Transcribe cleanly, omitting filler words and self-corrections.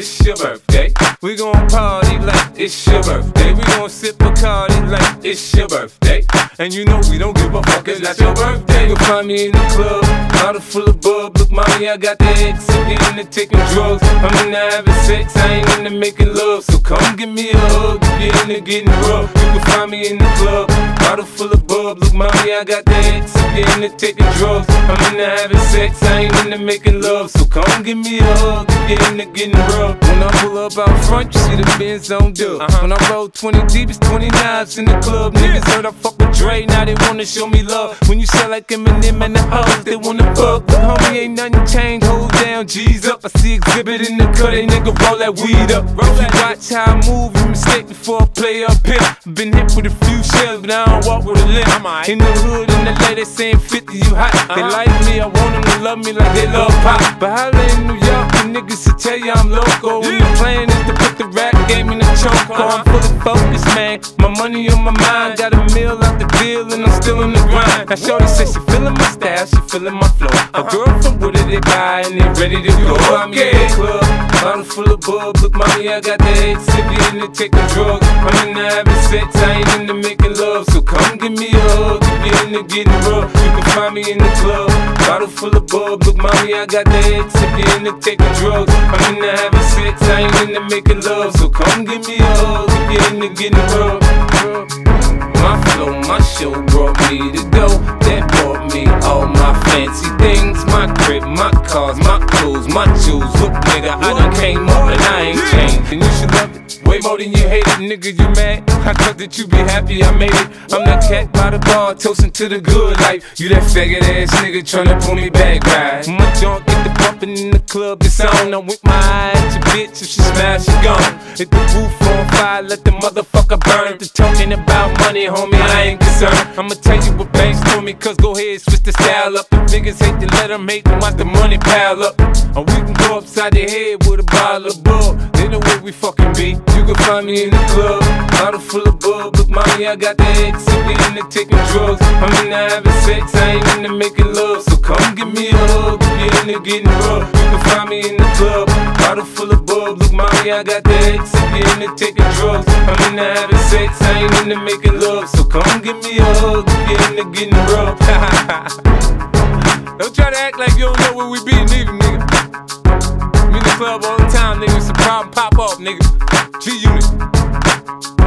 it's your birthday. We gon' party like it's your birthday. We gon' sip Bacardi like it's your birthday. And you know we don't give a fuck, it's not your birthday. You'll find me in the club, bottle full of bub. Look, mommy, I got the X, I'm into taking drugs. I'm into having sex, I ain't into making love. So come give me a hug, if you're into getting rough. You can find me in the club, bottle full of bub. Look, mommy, I got the X, I'm into taking drugs. I'm into having sex, I ain't into making love. So come give me a hug, if you're into getting rough. When I pull up out front, you see the Benz on dub. When I roll 20 deep, it's 20 knives in the club. Niggas heard I fuck with Dre, now they wanna show me love. When you sell like Eminem and the hoes, they wanna fuck. But homie, ain't nothing changed, hold down, G's up. I see exhibit in the cut, they nigga roll that weed up. If you watch how I move, you mistake before I play up here. Been hit with a few shells, but I don't walk with a limp. In the hood, in the lady saying 50, you hot. They like me, I want them to love me like they love pop. But holla in New York, the niggas to tell you I'm loco. When the plan is to put the rap game in the choke. I'm fully focused, man. My money on my mind, got a meal out the deal, and I'm still in the grind. Now shorty says she feeling my style, she feeling my flow. A girl from Wooded, they buy and they ready to go. I'm in the club, bottle full of bub. Look, mommy, I got the X, if you into taking drugs. I'm into having sex, I ain't into making love. So come give me a hug, if you into getting rough. You can find me in the club, bottle full of bub. Look, mommy, I got the X, if you into taking drugs. I'm into having sex, I ain't into making love. So come give me a hug, if you into getting rough. My flow, my show brought me to go. That brought me all my fancy things. My crib, my cars, my clothes, my shoes. Look, nigga, I done came up and I ain't changed. And you should love it way more than you hate it. Nigga, you mad? I thought that you be happy I made it. I'm that cat by the bar, toasting to the good life. You that faggot ass nigga tryna pull me back, right? My junk get the bumpin' in the club, it's on. I'm with my eye at your bitch, if she smash, she gone. Hit the roof on fire, let the motherfucker burn. If they're talking about money, homie, I ain't concerned. I'ma tell you what banks told me, cause go ahead, switch the style up. If niggas hate to let them hate, then watch the money pile up. Or we can go upside the head with a bottle of bub. They know where we fucking be. You can find me in the club, bottle full of bub. Look, mommy, I got the X, if you into taking drugs. I'm into having sex, I ain't into making love. So come give me a hug, if you into getting rough. You can find me in the club, bottle full of bub. Look, mommy, I got the X, if you into taking drugs. I'm into having sex, I ain't into making love. So come give me a hug, if you into getting rough. Don't try to act like you don't know where we be, neither, nigga. I'm in the club all the time, nigga. It's a problem, pop up, nigga. G-Unit.